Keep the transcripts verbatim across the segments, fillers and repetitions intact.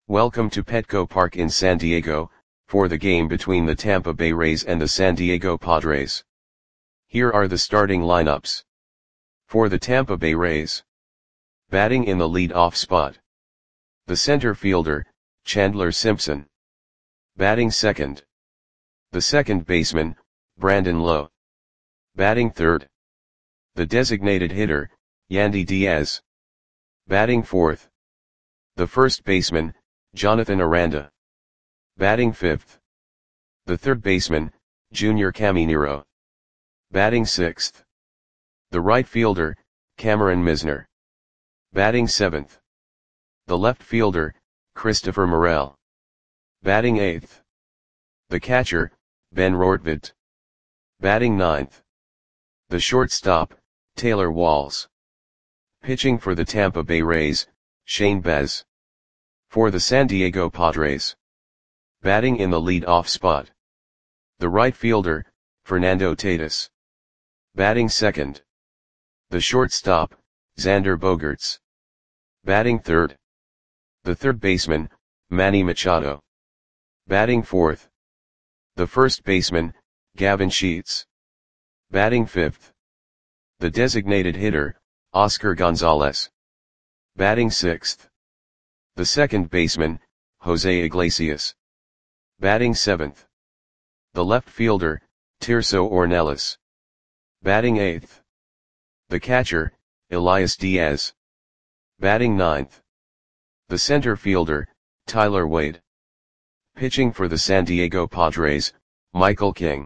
Welcome to Petco Park in San Diego, for the game between the Tampa Bay Rays and the San Diego Padres. Here are the starting lineups. For the Tampa Bay Rays. Batting in the lead-off spot. The center fielder, Chandler Simpson. Batting second. The second baseman, Brandon Lowe. Batting third. The designated hitter, Yandy Diaz. Batting fourth. The first baseman, Jonathan Aranda. Batting fifth. The third baseman, Junior Caminero. Batting sixth. The right fielder, Cameron Misner. Batting seventh. The left fielder, Christopher Morel. Batting eighth. The catcher, Ben Rortvedt. Batting ninth. The shortstop, Taylor Walls. Pitching for the Tampa Bay Rays, Shane Baz. For the San Diego Padres. Batting in the lead-off spot. The right fielder, Fernando Tatis. Batting second. The shortstop, Xander Bogaerts. Batting third. The third baseman, Manny Machado. Batting fourth. The first baseman, Gavin Sheets. Batting fifth. The designated hitter, Oscar Gonzalez. Batting sixth. The second baseman, Jose Iglesias. Batting seventh. The left fielder, Tirso Ornelas. Batting eighth. The catcher, Elias Diaz. Batting ninth. The center fielder, Tyler Wade. Pitching for the San Diego Padres, Michael King.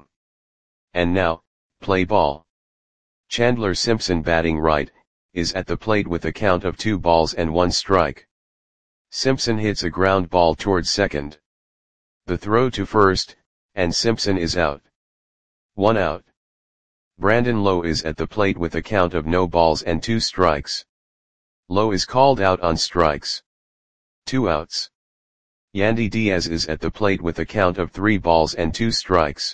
And now, play ball. Chandler Simpson batting right, is at the plate with a count of two balls and one strike. Simpson hits a ground ball towards second. The throw to first, and Simpson is out. One out. Brandon Lowe is at the plate with a count of no balls and two strikes. Lowe is called out on strikes. Two outs. Yandy Diaz is at the plate with a count of three balls and two strikes.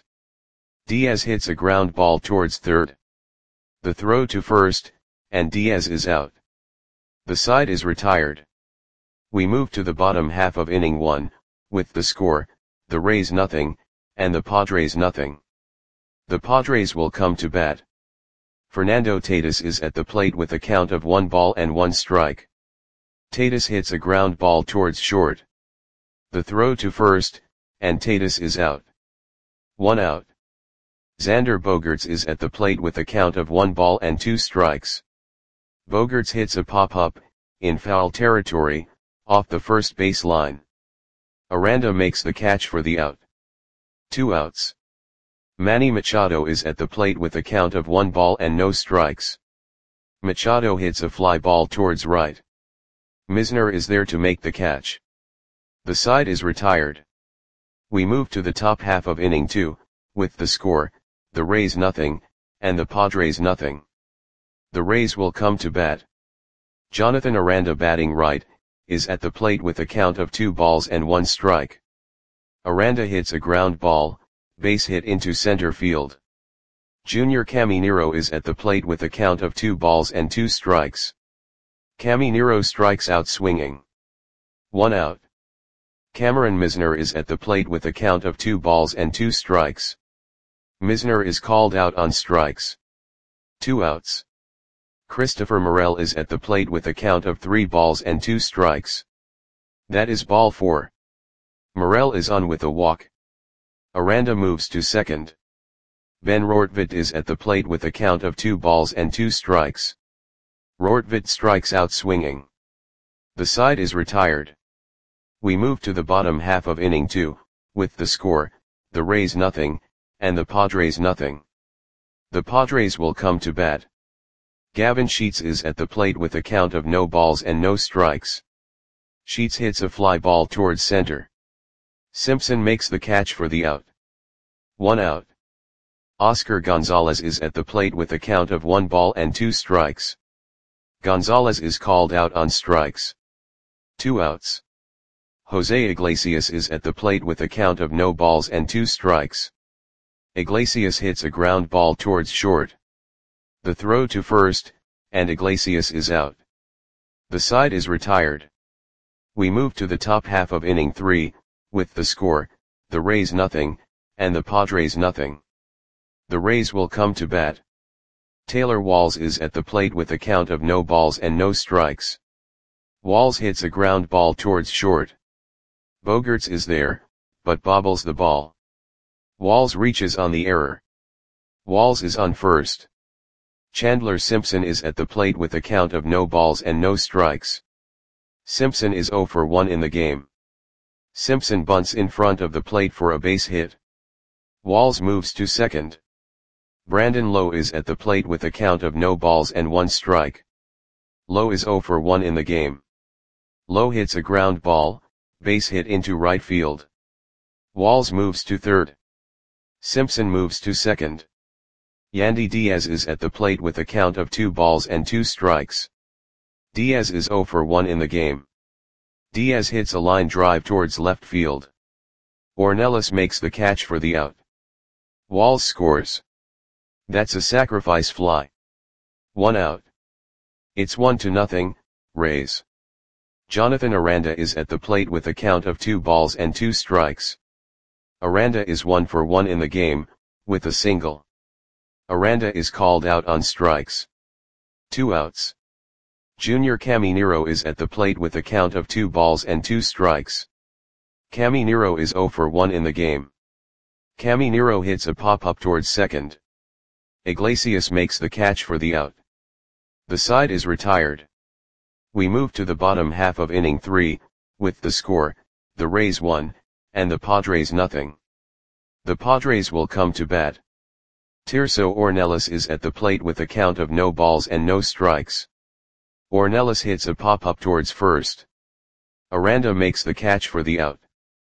Diaz hits a ground ball towards third. The throw to first, and Diaz is out. The side is retired. We move to the bottom half of inning one, with the score, the Rays nothing, and the Padres nothing. The Padres will come to bat. Fernando Tatis is at the plate with a count of one ball and one strike. Tatis hits a ground ball towards short. The throw to first, and Tatis is out. One out. Xander Bogaerts is at the plate with a count of one ball and two strikes. Bogaerts hits a pop-up, in foul territory, off the first base line. Aranda makes the catch for the out. Two outs. Manny Machado is at the plate with a count of one ball and no strikes. Machado hits a fly ball towards right. Misner is there to make the catch. The side is retired. We move to the top half of inning two, with the score, the Rays nothing, and the Padres nothing. The Rays will come to bat. Jonathan Aranda batting right, is at the plate with a count of two balls and one strike. Aranda hits a ground ball, base hit into center field. Junior Caminero is at the plate with a count of two balls and two strikes. Caminero strikes out swinging. One out. Cameron Misner is at the plate with a count of two balls and two strikes. Misner is called out on strikes. Two outs. Christopher Morel is at the plate with a count of three balls and two strikes. That is ball four. Morel is on with a walk. Aranda moves to second. Ben Rortvedt is at the plate with a count of two balls and two strikes. Rortvedt strikes out swinging. The side is retired. We move to the bottom half of inning two, with the score, the Rays nothing, and the Padres nothing. The Padres will come to bat. Gavin Sheets is at the plate with a count of no balls and no strikes. Sheets hits a fly ball towards center. Simpson makes the catch for the out. One out. Oscar Gonzalez is at the plate with a count of one ball and two strikes. Gonzalez is called out on strikes. Two outs. Jose Iglesias is at the plate with a count of no balls and two strikes. Iglesias hits a ground ball towards short. The throw to first, and Iglesias is out. The side is retired. We move to the top half of inning three, with the score, the Rays nothing, and the Padres nothing. The Rays will come to bat. Taylor Walls is at the plate with a count of no balls and no strikes. Walls hits a ground ball towards short. Bogaerts is there, but bobbles the ball. Walls reaches on the error. Walls is on first. Chandler Simpson is at the plate with a count of no balls and no strikes. Simpson is zero for one in the game. Simpson bunts in front of the plate for a base hit. Walls moves to second. Brandon Lowe is at the plate with a count of no balls and one strike. Lowe is zero for one in the game. Lowe hits a ground ball, base hit into right field. Walls moves to third. Simpson moves to second. Yandy Diaz is at the plate with a count of two balls and two strikes. Diaz is zero for one in the game. Diaz hits a line drive towards left field. Ornelas makes the catch for the out. Walls scores. That's a sacrifice fly. One out. It's one to nothing, Rays. Jonathan Aranda is at the plate with a count of two balls and two strikes. Aranda is one for one in the game, with a single. Aranda is called out on strikes. Two outs. Junior Caminero is at the plate with a count of two balls and two strikes. Caminero is zero for one in the game. Caminero hits a pop-up towards second. Iglesias makes the catch for the out. The side is retired. We move to the bottom half of inning three, with the score, the Rays one, and the Padres nothing. The Padres will come to bat. Tirso Ornelas is at the plate with a count of no balls and no strikes. Ornelas hits a pop-up towards first. Aranda makes the catch for the out.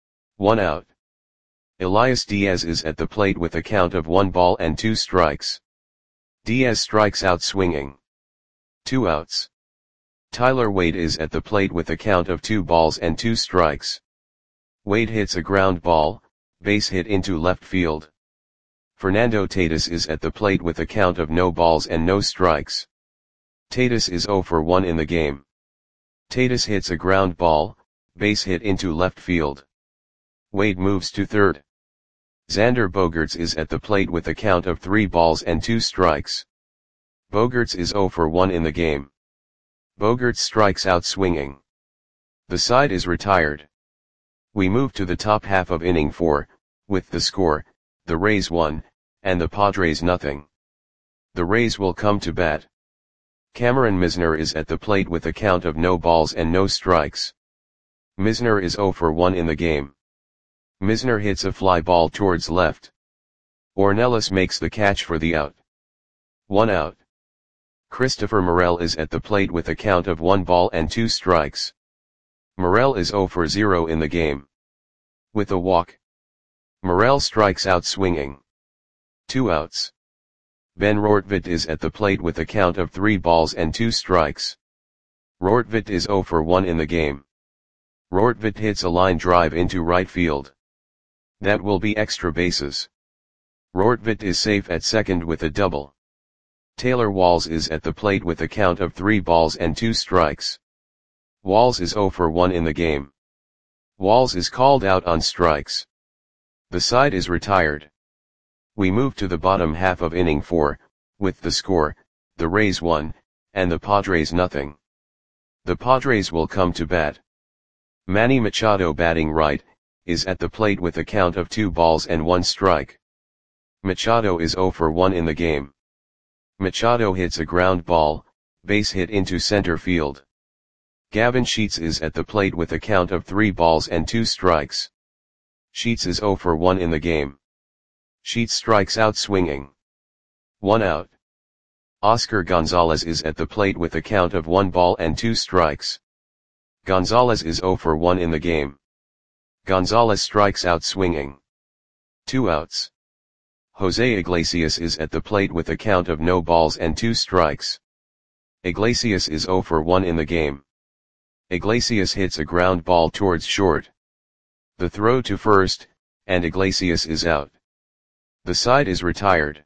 One out. Elias Diaz is at the plate with a count of one ball and two strikes. Diaz strikes out swinging. Two outs. Tyler Wade is at the plate with a count of two balls and two strikes. Wade hits a ground ball, base hit into left field. Fernando Tatis is at the plate with a count of no balls and no strikes. Tatis is zero for one in the game. Tatis hits a ground ball, base hit into left field. Wade moves to third. Xander Bogaerts is at the plate with a count of three balls and two strikes. Bogaerts is zero for one in the game. Bogaerts strikes out swinging. The side is retired. We move to the top half of inning four, with the score, the Rays one, and the Padres nothing. The Rays will come to bat. Cameron Misner is at the plate with a count of no balls and no strikes. Misner is zero for one in the game. Misner hits a fly ball towards left. Ornelas makes the catch for the out. One out. Christopher Morel is at the plate with a count of one ball and two strikes. Morel is zero for zero in the game. With a walk. Morel strikes out swinging. Two outs. Ben Rortvedt is at the plate with a count of three balls and two strikes. Rortvedt is zero for one in the game. Rortvedt hits a line drive into right field. That will be extra bases. Rortvedt is safe at second with a double. Taylor Walls is at the plate with a count of three balls and two strikes. Walls is zero for one in the game. Walls is called out on strikes. The side is retired. We move to the bottom half of inning four, with the score, the Rays one, and the Padres nothing. The Padres will come to bat. Manny Machado batting right, is at the plate with a count of two balls and one strike. Machado is zero for one in the game. Machado hits a ground ball, base hit into center field. Gavin Sheets is at the plate with a count of three balls and two strikes. Sheets is zero for one in the game. Sheets strikes out swinging. One out. Oscar Gonzalez is at the plate with a count of one ball and two strikes. Gonzalez is zero for one in the game. Gonzalez strikes out swinging. Two outs. Jose Iglesias is at the plate with a count of no balls and two strikes. Iglesias is zero for one in the game. Iglesias hits a ground ball towards short. The throw to first, and Iglesias is out. The side is retired.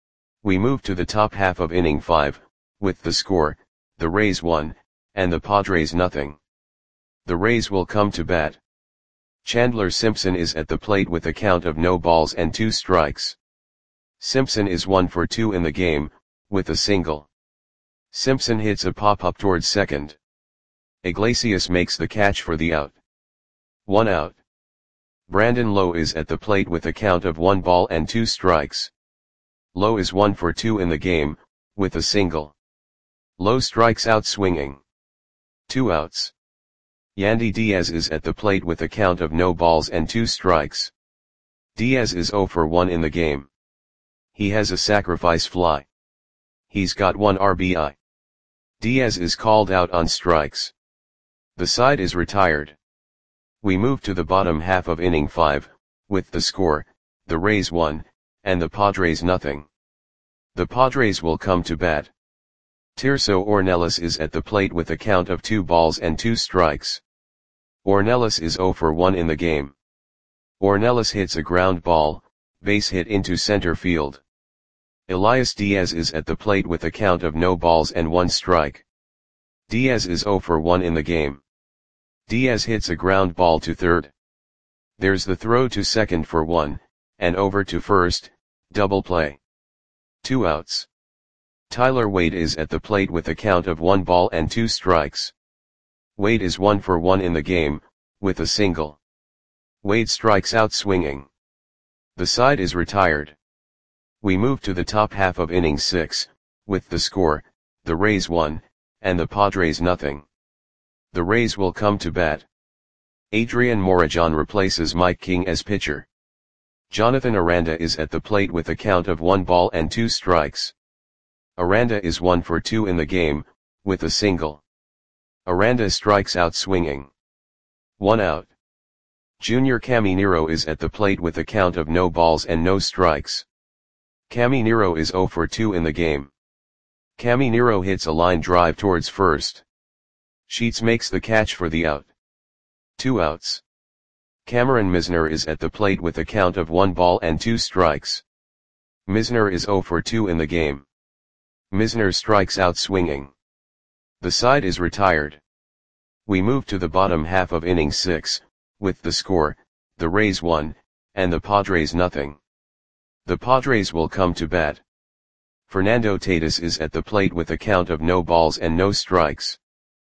We move to the top half of inning five, with the score, the Rays one, and the Padres nothing. The Rays will come to bat. Chandler Simpson is at the plate with a count of no balls and two strikes. Simpson is one for two in the game, with a single. Simpson hits a pop-up towards second. Iglesias makes the catch for the out. One out. Brandon Lowe is at the plate with a count of one ball and two strikes. Lowe is one for two in the game, with a single. Lowe strikes out swinging. Two outs. Yandy Diaz is at the plate with a count of no balls and two strikes. Diaz is zero for one in the game. He has a sacrifice fly. He's got one R B I. Diaz is called out on strikes. The side is retired. We move to the bottom half of inning five, with the score, the Rays one, and the Padres nothing. The Padres will come to bat. Tirso Ornelas is at the plate with a count of two balls and two strikes. Ornelas is zero for one in the game. Ornelas hits a ground ball, base hit into center field. Elias Diaz is at the plate with a count of no balls and one strike. Diaz is zero for one in the game. Diaz hits a ground ball to third. There's the throw to second for one, and over to first, double play. Two outs. Tyler Wade is at the plate with a count of one ball and two strikes. Wade is one for one in the game, with a single. Wade strikes out swinging. The side is retired. We move to the top half of inning six, with the score, the Rays one, and the Padres nothing. The Rays will come to bat. Adrian Morejon replaces Mike King as pitcher. Jonathan Aranda is at the plate with a count of one ball and two strikes. Aranda is one for two in the game, with a single. Aranda strikes out swinging. One out. Junior Caminero is at the plate with a count of no balls and no strikes. Caminero is zero for two in the game. Caminero hits a line drive towards first. Sheets makes the catch for the out. Two outs. Cameron Misner is at the plate with a count of one ball and two strikes. Misner is zero for two in the game. Misner strikes out swinging. The side is retired. We move to the bottom half of inning six, with the score, the Rays one, and the Padres nothing. The Padres will come to bat. Fernando Tatis is at the plate with a count of no balls and no strikes.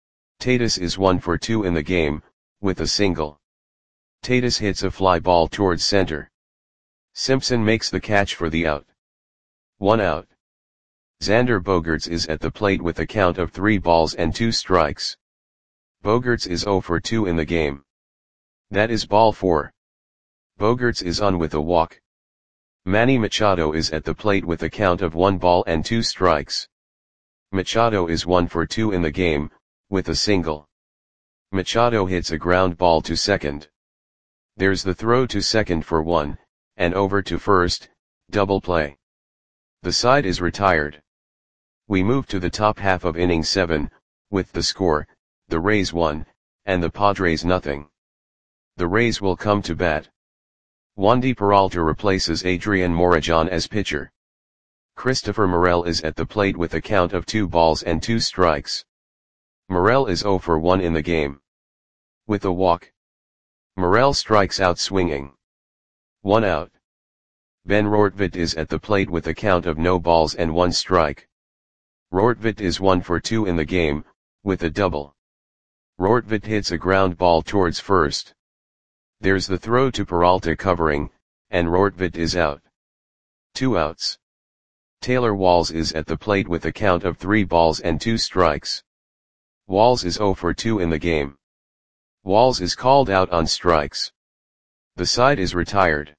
Tatis is one for two in the game, with a single. Tatis hits a fly ball towards center. Simpson makes the catch for the out. One out. Xander Bogaerts is at the plate with a count of three balls and two strikes. Bogaerts is zero for two in the game. That is ball four. Bogaerts is on with a walk. Manny Machado is at the plate with a count of one ball and two strikes. Machado is one for two in the game, with a single. Machado hits a ground ball to second. There's the throw to second for one, and over to first, double play. The side is retired. We move to the top half of inning seven, with the score, the Rays one, and the Padres nothing. The Rays will come to bat. Wandy Peralta replaces Adrian Morejon as pitcher. Christopher Morel is at the plate with a count of two balls and two strikes. Morel is zero for one in the game. With a walk. Morel strikes out swinging. One out. Ben Rortvedt is at the plate with a count of no balls and one strike. Rortvedt is one for two in the game, with a double. Rortvedt hits a ground ball towards first. There's the throw to Peralta covering, and Rortvedt is out. Two outs. Taylor Walls is at the plate with a count of three balls and two strikes. Walls is zero for two in the game. Walls is called out on strikes. The side is retired.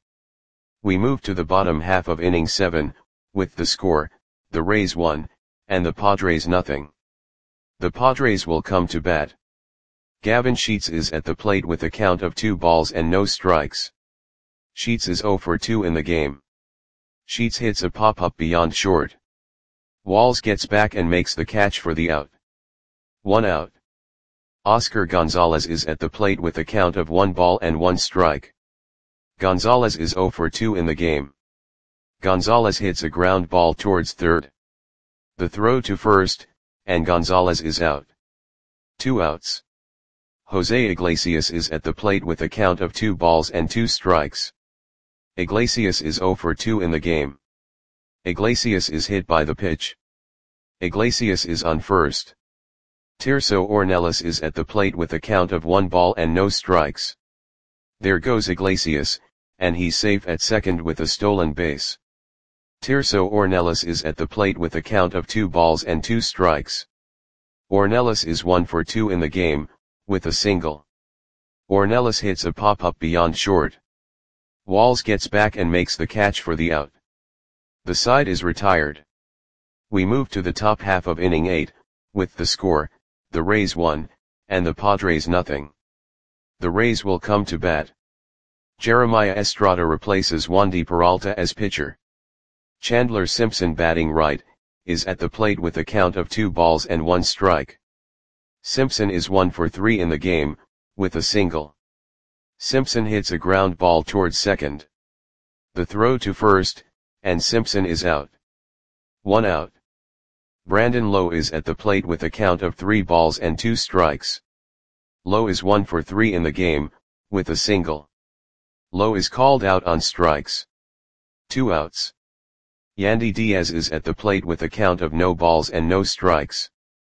We move to the bottom half of inning seven, with the score, the Rays one, and the Padres nothing. The Padres will come to bat. Gavin Sheets is at the plate with a count of two balls and no strikes. Sheets is zero for two in the game. Sheets hits a pop-up beyond short. Walls gets back and makes the catch for the out. One out. Oscar Gonzalez is at the plate with a count of one ball and one strike. Gonzalez is zero for two in the game. Gonzalez hits a ground ball towards third. The throw to first, and Gonzalez is out. Two outs. Jose Iglesias is at the plate with a count of two balls and two strikes. Iglesias is zero for two in the game. Iglesias is hit by the pitch. Iglesias is on first. Tirso Ornelas is at the plate with a count of one ball and no strikes. There goes Iglesias, and he's safe at second with a stolen base. Tirso Ornelas is at the plate with a count of two balls and two strikes. Ornelas is one for two in the game, with a single. Ornelas hits a pop-up beyond short. Walls gets back and makes the catch for the out. The side is retired. We move to the top half of inning eight, with the score, the Rays one, and the Padres nothing. The Rays will come to bat. Jeremiah Estrada replaces Wandy Peralta as pitcher. Chandler Simpson, batting right, is at the plate with a count of two balls and one strike. Simpson is one for three in the game, with a single. Simpson hits a ground ball towards second. The throw to first, and Simpson is out. One out. Brandon Lowe is at the plate with a count of three balls and two strikes. Lowe is one for three in the game, with a single. Lowe is called out on strikes. Two outs. Yandy Diaz is at the plate with a count of no balls and no strikes.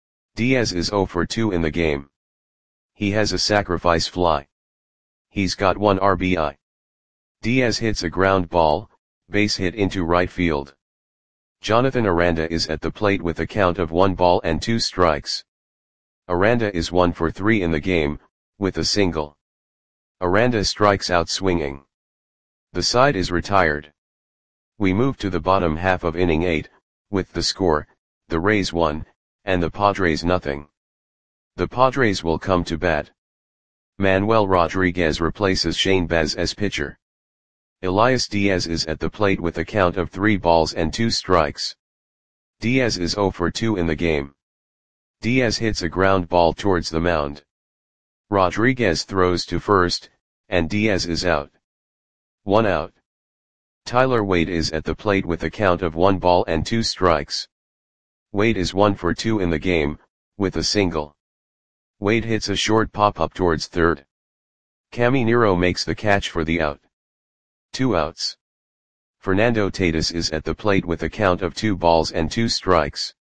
Diaz is zero for two in the game. He has a sacrifice fly. He's got one R B I. Diaz hits a ground ball, base hit into right field. Jonathan Aranda is at the plate with a count of one ball and two strikes. Aranda is one for three in the game, with a single. Aranda strikes out swinging. The side is retired. We move to the bottom half of inning eight, with the score, the Rays one, and the Padres nothing. The Padres will come to bat. Manuel Rodriguez replaces Shane Baz as pitcher. Elias Diaz is at the plate with a count of three balls and two strikes. Diaz is zero for two in the game. Diaz hits a ground ball towards the mound. Rodriguez throws to first, and Diaz is out. One out. Tyler Wade is at the plate with a count of one ball and two strikes. Wade is one for two in the game, with a single. Wade hits a short pop-up towards third. Caminero makes the catch for the out. Two outs. Fernando Tatis is at the plate with a count of two balls and two strikes.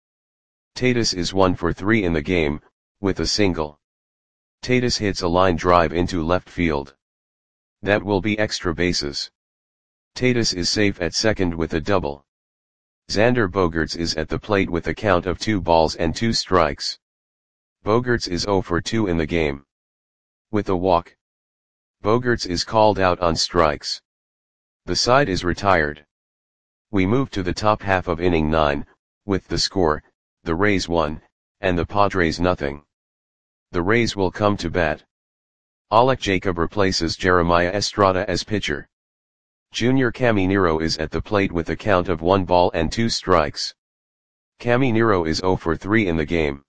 Tatis is one for three in the game, with a single. Tatis hits a line drive into left field. That will be extra bases. Tatis is safe at second with a double. Xander Bogaerts is at the plate with a count of two balls and two strikes. Bogaerts is zero for two in the game. With a walk. Bogaerts is called out on strikes. The side is retired. We move to the top half of inning nine, with the score, the Rays one, and the Padres nothing. The Rays will come to bat. Alec Jacob replaces Jeremiah Estrada as pitcher. Junior Caminero is at the plate with a count of one ball and two strikes. Caminero is zero for three in the game.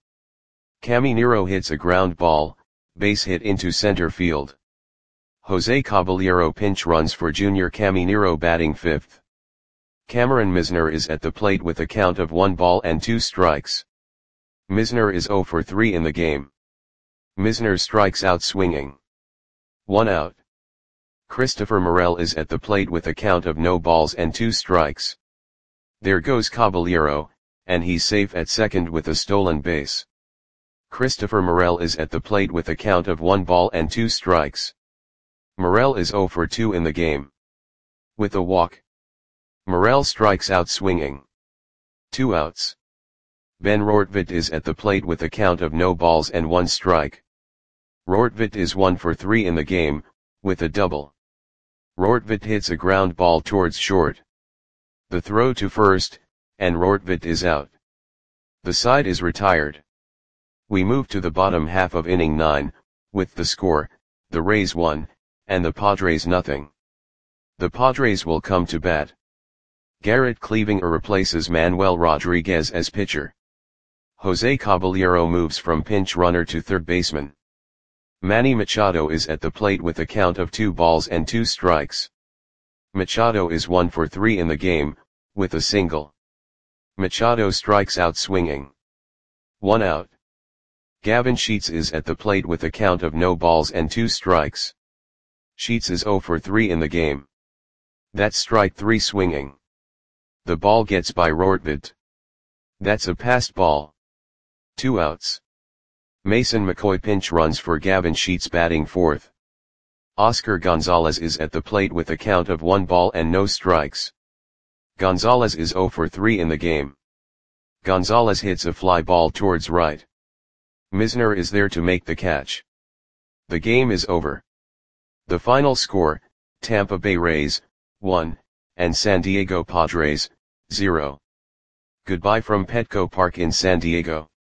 Caminero hits a ground ball, base hit into center field. Jose Caballero pinch runs for Junior Caminero, batting fifth. Cameron Misner is at the plate with a count of one ball and two strikes. Misner is zero for three in the game. Misner strikes out swinging. One out. Christopher Morel is at the plate with a count of no balls and two strikes. There goes Caballero, and he's safe at second with a stolen base. Christopher Morel is at the plate with a count of one ball and two strikes. Morel is zero for two in the game. With a walk. Morel strikes out swinging. Two outs. Ben Rortvedt is at the plate with a count of no balls and one strike. Rortvedt is one for three in the game, with a double. Rortvedt hits a ground ball towards short. The throw to first, and Rortvedt is out. The side is retired. We move to the bottom half of inning nine, with the score, the Rays one, and the Padres nothing. The Padres will come to bat. Garrett Cleavinger replaces Manuel Rodriguez as pitcher. Jose Caballero moves from pinch runner to third baseman. Manny Machado is at the plate with a count of two balls and two strikes. Machado is one for three in the game, with a single. Machado strikes out swinging. One out. Gavin Sheets is at the plate with a count of no balls and two strikes. Sheets is zero for three in the game. That's strike three swinging. The ball gets by Rortvedt. That's a passed ball. Two outs. Mason McCoy pinch runs for Gavin Sheets batting fourth. Oscar Gonzalez is at the plate with a count of one ball and no strikes. Gonzalez is zero for three in the game. Gonzalez hits a fly ball towards right. Misner is there to make the catch. The game is over. The final score, Tampa Bay Rays, one, and San Diego Padres, zero. Goodbye from Petco Park in San Diego.